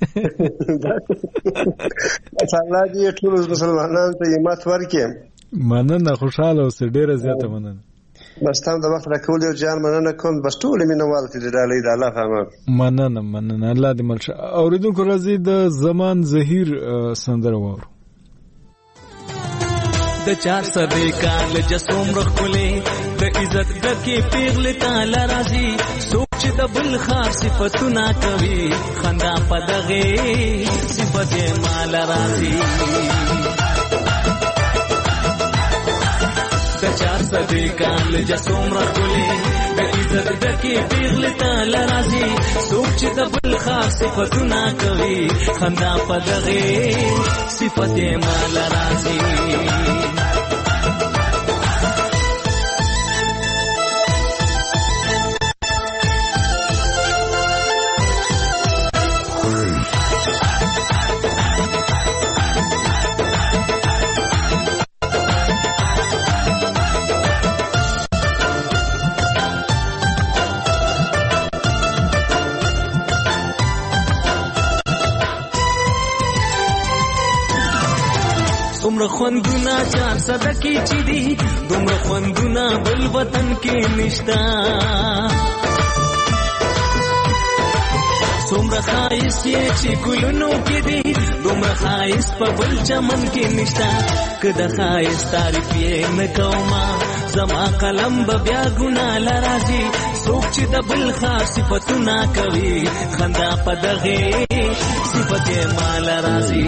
الله دې ټولو مسلمانانو ته همت ورکړي مننه خوشحاله اوسئ ډېره زیاته مننه بس تاسو د وخت راکول یو جان مننه کوم بس ټول مینوال ته د ډالۍ د الله خامر مننه مننه الله دې ملشه اوریدونکو راځي د زمان زهیر سندره وورو د چار سبې کال جسوم رخلې د عزت دکې پیغله تعالی راضي سوچ د بل خاص صفاتونه کوي خندا پدغه صفات مال راضي د چار سبې کال جسوم رخلې د عزت دکې پیغله تعالی راضي سوچ د بل خاص صفاتونه کوي خندا پدغه صفات مال راضي دومره خوندونه چار صده کې چې دي دومره خوندونه بل وطن کې نشتا څومره ښایست یې چې ګلونو کې دي دومره ښایست په بل چمن کې نشتا که د ښایست تعریف یې نه کومه زما قلم به بیا ګناه له راځي څوک چې د بل ښار صفتونه کوي خندا په دغې صفت یې ماله راځي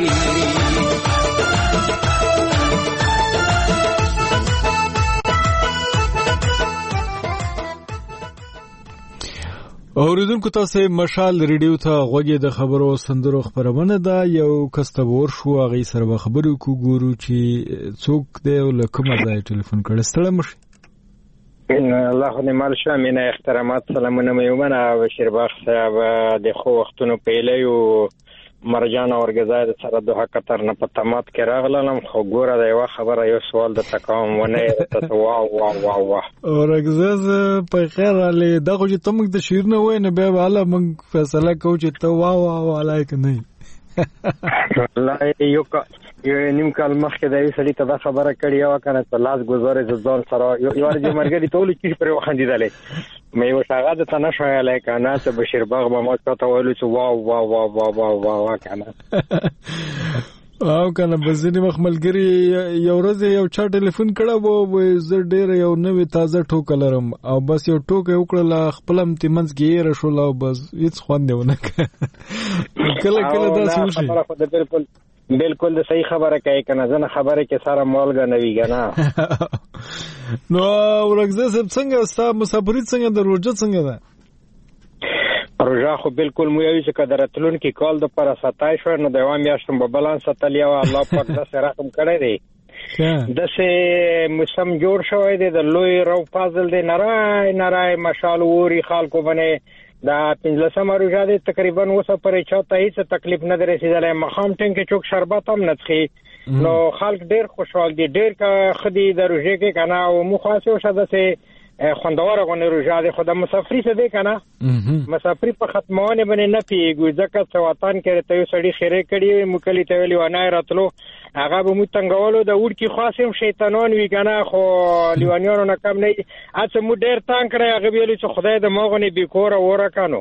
اوریدونکو تاسو مشال ریډیو ته غوږی د خبرو سندرو خبرونه ده یو کستبور شو هغه سره خبرو کو ګورو چې څوک دی له کومه ځای ټلیفون کړي ستړي مشي الله خو دې مال شه مینه احترامات سلامونه مې ومنه بشیر باغ صاحب د خو وختونو پیلې مرجان اورګزای د سره دوه قطر نه په تمات کې راغلم خو ګوره دا یو خبره یو سوال د تکام ونه ته واو واو واو واو اورګزای په خیر علي دا خو چې تم د شیر نه وای نه به والا موږ فیصله کوو چې ته واو واو علای که نه الله یو کا یو نیم کال مخکې د یو سړي ته دا خبره کړې و کنه ته لاس ګزارې ځان سره یو یو د مرګري ټول کی پر وخندیدلې مې و شاغه د تنه شوالای کنه ته بشیر باغ به مو ته ویلو چې واو واو واو واو واو کنه او کنه بزنی مخملګری یو ورځ یو چا ټلیفون کړه وو زه ډېر یو نوې تازه ټوک لرم او بس یو ټوک یو کړل خپل امتمنځ کې یې رسول او بس هیڅ خوندونه کله کله دا سوشي بالکل بالکل د صحیح خبره کوي کنه زنه خبره کې سره مالګه نوي کنه نو ورګزه سب څنګه ستا مسافرت څنګه د روزه څنګه ده روزه خو بالکل مو یوي چې قدرتلون کې کال د پر ستای شو نو د یوه میاشتم په بالانس تلیا او الله پاک د سره رقم کړی دی دسه موسم جوړ شوی دی د لوی رو فاضل دی نارای نارای مشال ووري خلکو باندې دا پنځلسم روزه دی تقریبا اوسه پرې چاته هیڅ تکلیف نه درېدلې مخام ټینګ کې چوک شربت هم نڅخي نو خلک ډېر خوشحال دي ډېر کا خدي د روزه کې کنه او مخاصه شده سه خوندور غونې روزه دی خو د مسافری څه دی کنه مسافری په ختمونه باندې نه پیږي ځکه چې وطن کې ته یو سړی خیره کړي مکلی ته ویلی ونه راتلو هغه به مو تنګولو د وډ کې خاصم شیطانان وی کنه خو لیوانیانو نه کم نه اته مو ډېر تانګ کړي هغه ویلی چې خدای د ماغونه بیکوره وره کانو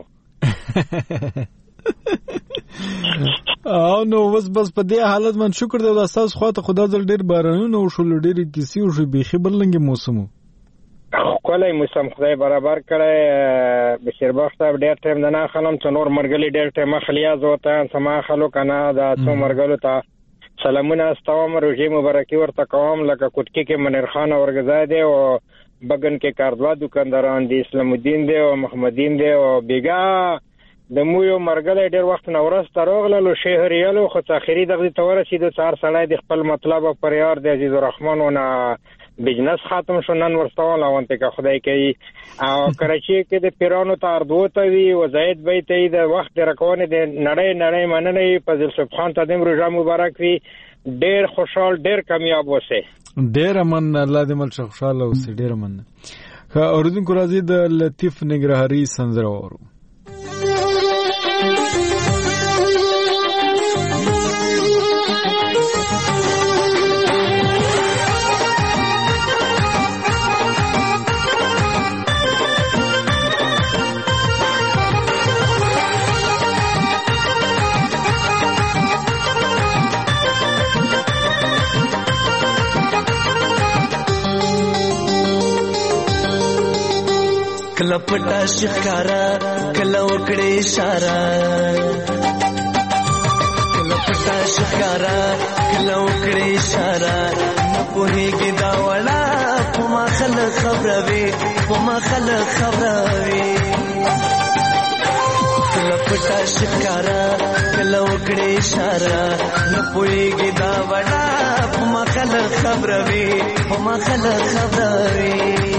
او نو بس بس په دې حالت من شکر دی د اساس خواته خدای دل ډېر بارانونه او شول ډېر کیسې او شو بيخي بلنګ موسمو کولای موسم خدای برابر کړی بشیر باغ صاحب ډېر ټایم د نه خلم چې نور مرګلي ډېر ټایم خلیاز وته سما خلو کنه دا څو مرګلو ته سلامونه استوام روزي مبارکي ورته کوم لکه کوټکی کې منیر خان اورګزای دی او بغن کې کاردوا دکانداران دي اسلام الدین دی او محمدین دی او بیګا د مو یو مرګله ډیر وخت نه ورسته راغلو شهر یالو خو اخري دغه تور سي د څار سړی د خپل مطلب پر یار د عزیز الرحمن ونه بزنس ختم شو نن ورستول اونته که خدای کوي او کراچي کې د پیرانو تار دوته وی وزید بیت د وخت رکونه د نړۍ نړۍ مننه فضل صبح خان ته د روزه مبارک وی ډیر خوشحال ډیر کامیاب وسه ډیر من الله دې مل خوشاله اوسه ډیر من خا اوردونکو راځي د لطیف نګرهاري سندره وورو کله پټا شکارا کله وکړې اشاره کله پټا شکارا کله وکړې اشاره نه پوهېږي دا وړه په ما خلک خبروي په ما خلک خبروي کله پټا شکارا کله وکړې اشاره نه پوهېږي دا وړه په ما خلک خبروي په ما خلک خبروي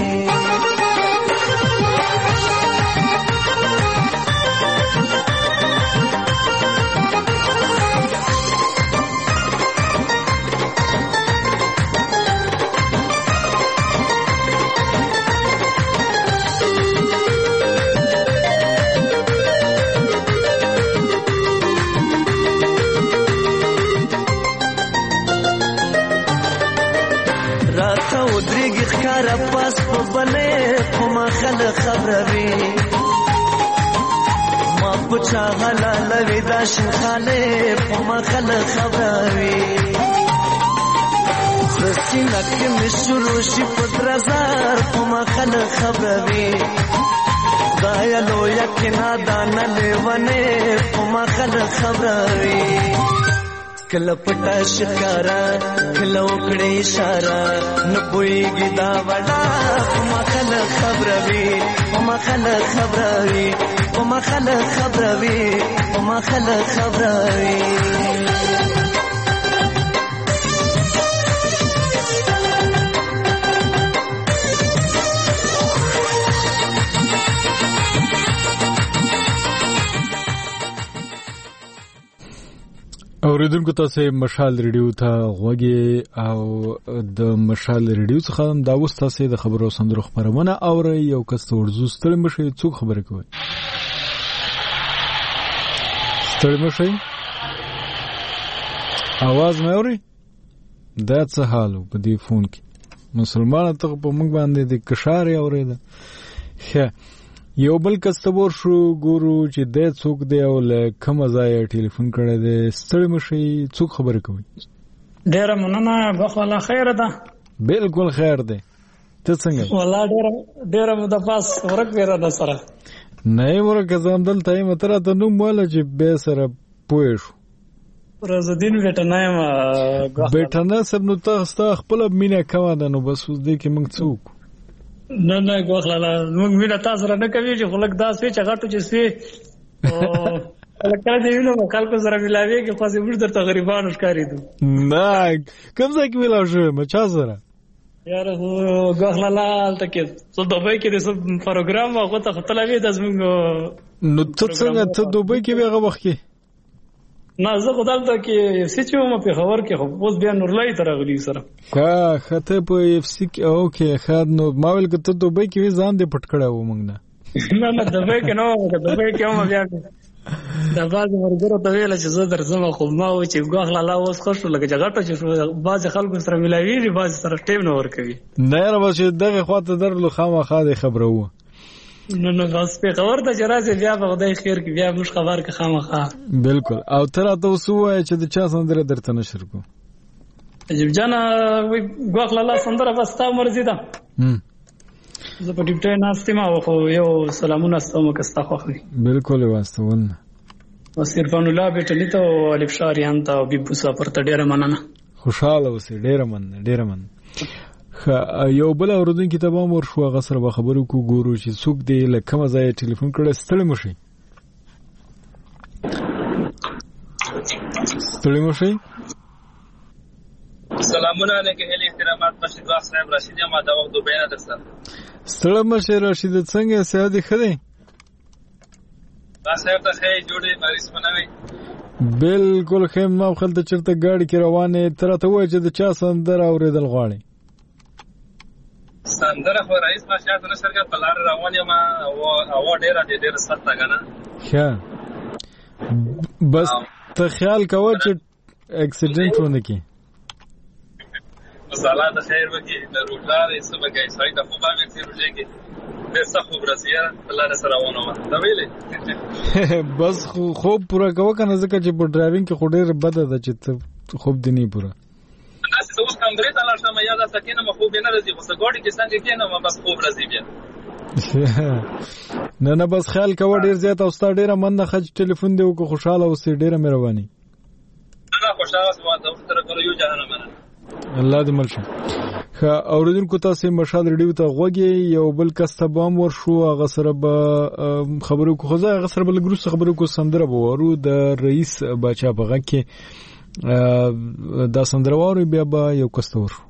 پاس په بلې په ما خلک خبروي ما په چا حلاله دا شنخاله په ما خلک خبروي سینه کې مې شروع شي په درزار په ما خلک خبروي دا یلو یقینا دانه لیونه په ما خلک خبروي کله پټا شکارا کله وکړې اشاره نه پوهېږي دا وړه په ما خلک خبروي په ما خلک خبروي په ما خلک خبروي په ما خلک خبروي اوریدونکو تاسو مشال ریډیو ته غوږی او د مشال ریډیو څخه دا اوس تاسو د خبرو سندرو خبرونه اوري یو کس ورزو ستړي مشي څوک خبره کوي ستړي مشي आवाज مې اوري دا څه حال په دې فون کې مسلمان ته په موږ باندې د کشاري اوري ده یو بل کستبور شو ګورو چې د څوک دی او له کوم ځای ټلیفون کړی دی ستړي مشي څوک خبره کوي ډیره مننه بخواله خیر ده بالکل خیر ده ته څنګه والله ډیره ډیره مو د پاس ورک ویره ده سره نه ورک ځم دلته یم تر ته نو مول چې به سره پوه شو رزدین وټنه ما وټنه سب نو ته خپل مینه کوي ده نو بس دې کې موږ څوک نه نه غوښلاله موږ وینا تاسو را نه کوي چې خلک داس وی چې غټو چې سي او کله دې ویلو خلکو سره ملاوي کې خو زه ورته غریبانو ښکاری دي نه کوم ځای کې ویلاو شو مچا سره یار غوښلاله تکي څو دوبای کې د سب پروګرام هغه ته خپلوي د زموږ نو ته څنګه ته دوبای کې هغه وخت کې نه زه خدالته کې اف سی چې مو په خبر کې خو اوس بیا نورلای تر غلی سره ها خته په اف سی کې اوکې خاد نو ما ویل کته دوبای کې ځان دې پټ کړه و موږ نه نه نه دوبای کې نو دوبای کې هم بیا دا باز ورګرو ته ویل چې زه درځم خو ما و چې ګوخ لاله اوس خوشو لګه جګړه چې باز خلکو سره ملاوي دي باز سره ټیم نه ور کوي نه را چې دغه خواته درلو خامخا دې خبره و نو نو بس په خبر ته جرازه بیا په خدای خیر کې بیا مش خبر که خامخا بالکل او تر تاسو وای چې د چا سندره درته نشر کو عجیب جانا وی ګوخ لاله سندره واستا مرزي ده زه په ډیپټه ناستم او خو یو سلامونه ستوم کستا خو بالکل واستول وسیرفان الله بیٹلی ته او الف شاریان ته او بیبو سفر ته ډیره مننه خوشاله اوسې ډیره مننه ډیره مننه یو بل اوردونکو ته به مور شو غسر به خبرو کو ګورو چې څوک دی لکه مزه ټلیفون کړه ستړي مشي ستړي مو شئ. سلامونه علیکم هلي احترامات رشید واغ صاحب. رشید ما دا وخت دوبه نه درسته. ستړي مو شئ رشید. څنګه صحت ښه دی؟ دا صاحب ته خیر جوړې مریض بنوي. بالکل خیم ما خپل ته چرته گاډي کې روانه تر ته وای چې د چا سندره اوریدل غواړي. سندره خو رئیس ما شاته نشرګه په لار روان یم او او ډیره ډیره سخته غنه. ښه بس ته خیال کوه چې اکسیډنټ ونه کی. مساله د خیر وکي د روډلار سبګي سړی د خو باندې تیروږي کې د صحو برسیه الله سره ونه ما دا ویلې بس خوب پورا کوه کنه ځکه چې په ډرایوینګ کې خو ډیر بد ده چې خوب دی نه پورا. تاسو اوس کوم درې تعالی شمه یاد سکینه مخ خوب نه راځي خو سګوډي کې څنګه کینه ما بس خوب راځي بیا. نه نه بس خیال کوه ډیر زیات او ستا ډیره مننه خج ټلیفون دی او خوشاله اوسې ډیره مهرباني. انا خوشاله سوال دا تر کله یو جهنم نه الله دې مرشه. خا اوریدونکو تاسو مشال ریډیو ته غوږی یو بل کس ته بام ورشو هغه سره به خبرو کو خو هغه سره بل ګروس خبرو کو سندره وورو د رئیس بچا بغه کې دا سندره وورو بیا به یو کس ته ورشو.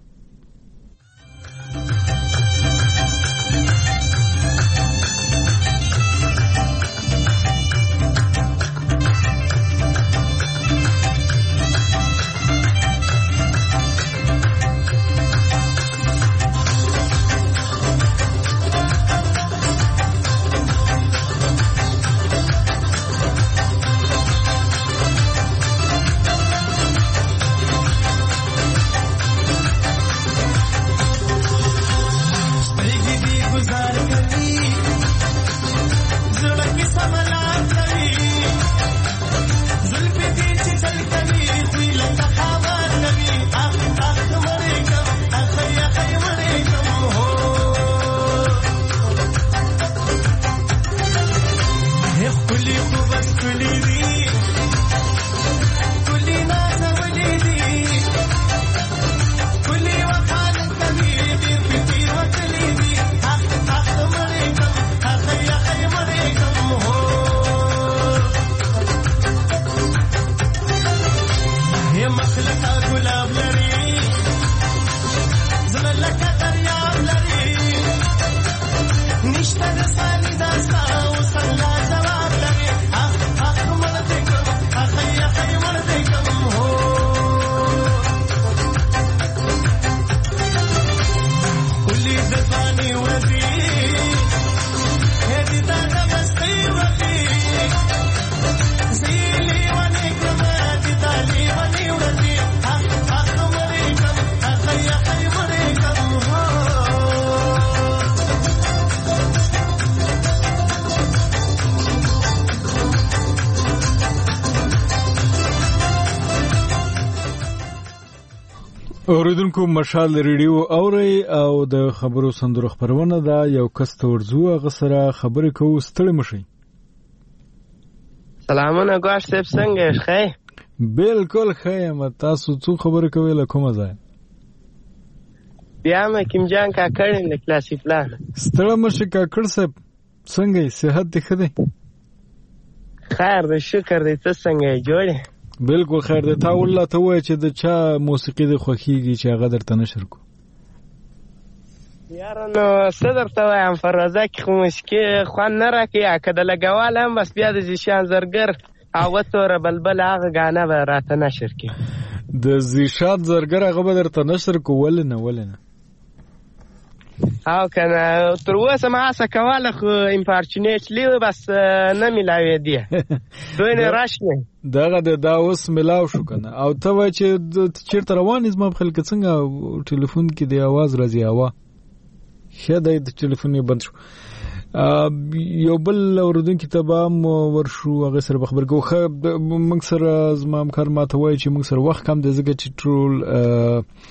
اوریدونکو مشال ریډیو اوري او د خبرو سندرو خبرونه دا یو کس ته ورځو هغه سره خبرې کوو. ستړي مشي. سلامونه ګواښ صاحب څنګه ښه؟ بالکل ښه یم. تاسو څو خبرې کوئ له کومه ځای؟ بیا مې کیم جان کاکړ د کلاسي پلان. ستړي مشي کاکړ صاحب څنګه یې؟ صحت دې ښه دی؟ خیر دی شکر دی. ته څنګه یې جوړې؟ بالکل خیر دی. تا والله ته وایې چې د چا موسیقي دې خوښیږي چې هغه درته نشر کو؟ یاره نو څه درته وایم فروزه کې خو موسیقي خوند نه راکوي که د لګوال هم بس بیا د زیشان زرګر هغه توره بلبل هغه ګانه به راته نشر کړي. د زیشان زرګر هغه به درته نشر کو؟ ولې نه ولې نه؟ او کنه تر اوسه ما هڅه کوله خو امپارچونیټلی بس نه میلاوېدی دوی نه راشنه دغه دا اوس ملاو شو کنه. او ته وای چې چیرته روان زما په خلک څنګه ټلیفون کې دی आवाज راځي هوا شه د ټلیفون یې بند شو. یو بل اوردونکو ته به ورشو هغه سره خبر کو. خو موږ سره زما کار ماته وای چې موږ سره وخت کم دی ځکه چې ټول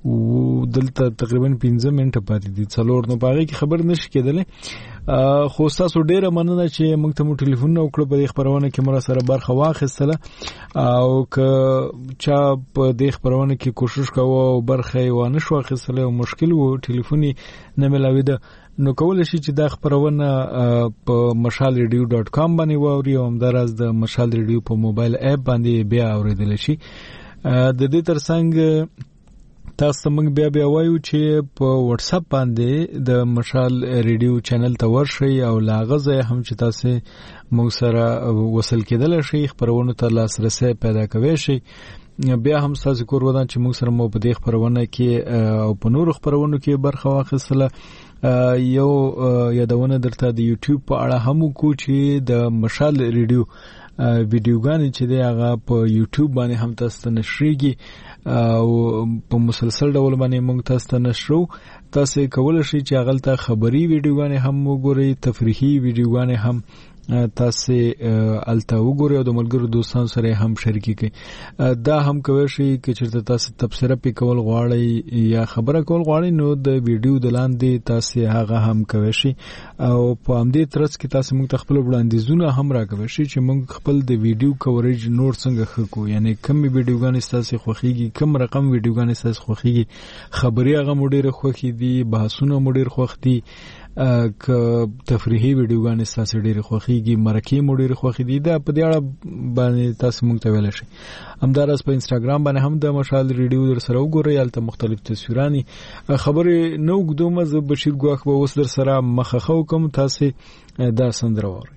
او دلته تقریبا پنځه منټه پاتې دي څلور نو باغې کې خبر نشي کېدلې خو تاسو ډیره مننه چې موږ ته مو ټلیفون وکړو په دې خبرونه کې مر سره برخه واخیستله او که چا په دې خبرونه کې کوشش کاوه او برخه و نه شو اخیستله او مشکل وو ټلیفوني نه ملاوي ده نو کول شي چې دا خبرونه په مشال ریډیو ډاٹ کام باندې واوري او همدارس د مشال ریډیو په موبایل اپ باندې بیا اوریدل شي د دې ترڅنګ تاسو موږ بیا بیا وایو چې په واتس اپ باندې د مشال ریډیو چینل ته ورشئ او لاغزه هم چې تاسو موږ سره وصل کېدل شي خبرونه ته لاسرسي پیدا کوي شي بیا هم تاسو کور ودان چې موږ سره مو په دې خبرونه کې او په نور خبرونو کې برخه واخیستله یو یادونه درته د یوټیوب په اړه هم کو چې د مشال ریډیو ویډیوګانې چې دی هغه په یوټیوب باندې هم تاسو ته نشریږي او په مسلسل ډول باندې موږ تاسو ته نشرو تاسو کولای شئ چې هغه ته خبري ویډیوګانې هم وګورئ تفریحي ویډیوګانې هم تاسو الته وګورئ او د ملګرو دوستانو سره هم شریکي کړئ دا هم کوي چې چېرته تاسو تبصره پې کول غواړئ یا خبره کول غواړئ نو د ویډیو د لاندې تاسو هغه هم کوي شي او په همدې ترڅ کې تاسو موږ ته خپل وړاندیزونه هم راکوي شي چې موږ خپل د ویډیو کوریج نور څنګه خکو یعنی کوم ویډیوګانې تاسو خوښیږي کوم رقم ویډیوګانې تاسو خوښیږي خبري هغه مډیر خوښي دي بحثونه مډیر خوښ دي ک تفریحي ویډیوګانې تاسو ډېر خوښیږي مرکې مو ډېر خوښې دي دا په دې اړه باندې تاسو موږ ته ویل شي همدارس په انستګرام باندې هم د مشال ریډیو در سره وګورئ البته مختلف تصویرانی خبرې نو ګدومه ز بشیر ګواخ به وس در سره مخخو کوم تاسو دا سندره وره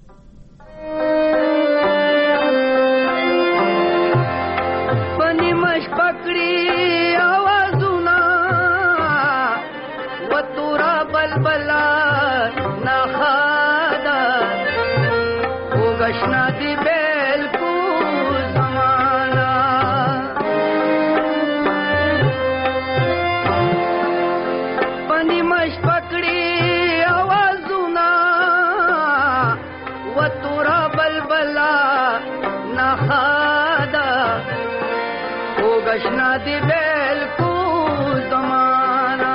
गशना दी बेल को जमाना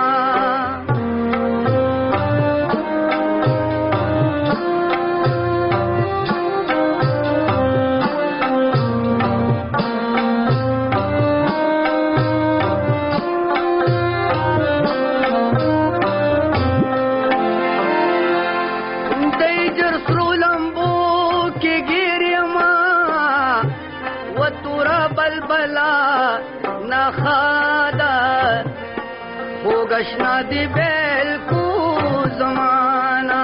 तेजर सुलंबो के गिरियमा व तुरा बलबला नखादा हो गशना दी बेल को जमाना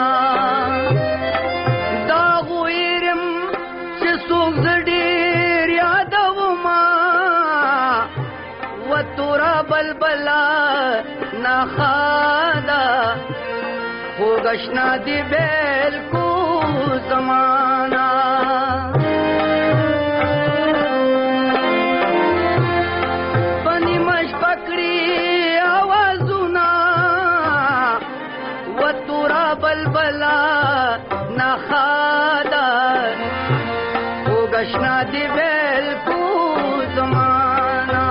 दागुइरम से सुख जडीर यादवमा व तुरा बलबला नखादा हो गशना दी बेल को जमाना बलबला नखादा हो गशना दी बेल को जमाना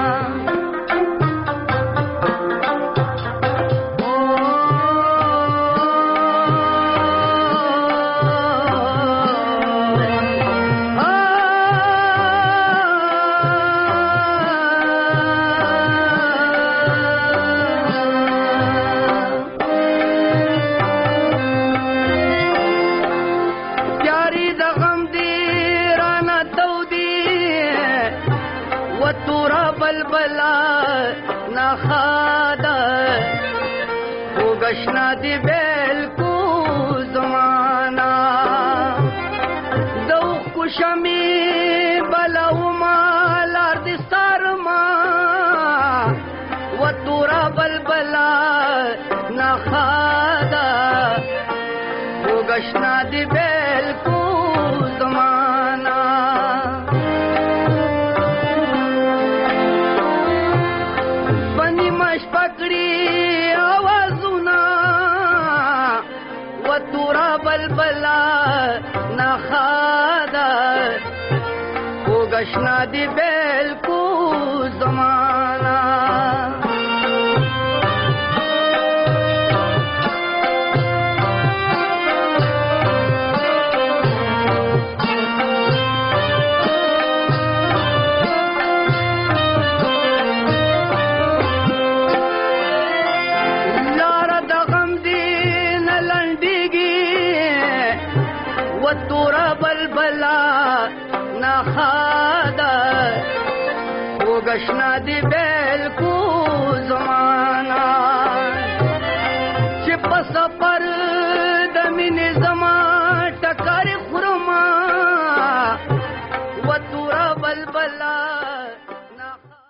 गशना दी बेल को जमाना दो कुशमी बलउमा लार्द सारमा व तुरा बलबला नखादा हो गशना दी बेल को जमाना बनी मश पकड़ी तुरा बलबला नखादा हो गशना दी बेल को जमाना وګشنا دی بالکل زمانہ چې په سفر